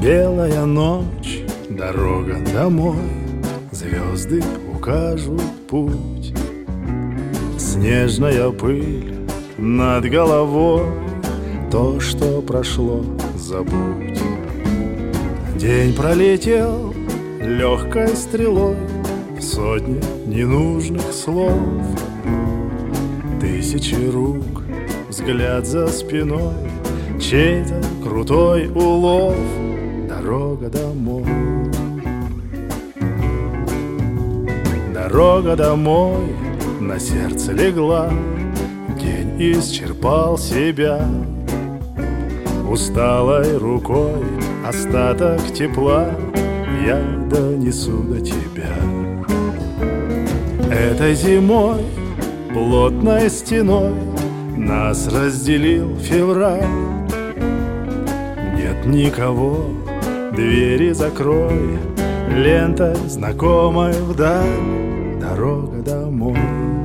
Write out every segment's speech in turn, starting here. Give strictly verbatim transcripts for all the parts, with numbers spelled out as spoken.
Белая ночь, дорога домой, звезды укажут путь. Снежная пыль над головой, то, что прошло, забудь. День пролетел легкой стрелой, сотни ненужных слов. Тысячи рук, взгляд за спиной, чей-то крутой улов. Дорога домой, дорога домой на сердце легла. День исчерпал себя. Усталой рукой остаток тепла я донесу до тебя. Этой зимой плотной стеной нас разделил февраль. Нет никого, двери закрой, лентой знакомой вдаль. Дорога домой,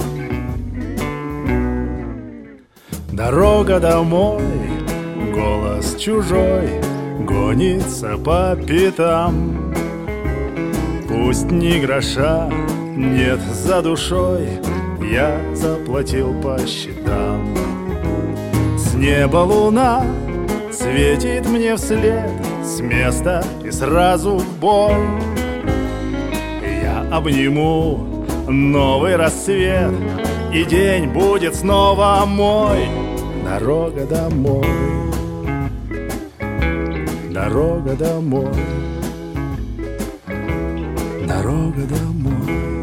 дорога домой, голос чужой гонится по пятам. Пусть ни гроша нет за душой, я заплатил по счетам. С неба луна светит мне вслед, с места и сразу в бой. Я обниму новый рассвет, и день будет снова мой. Дорога домой, дорога домой, дорога домой.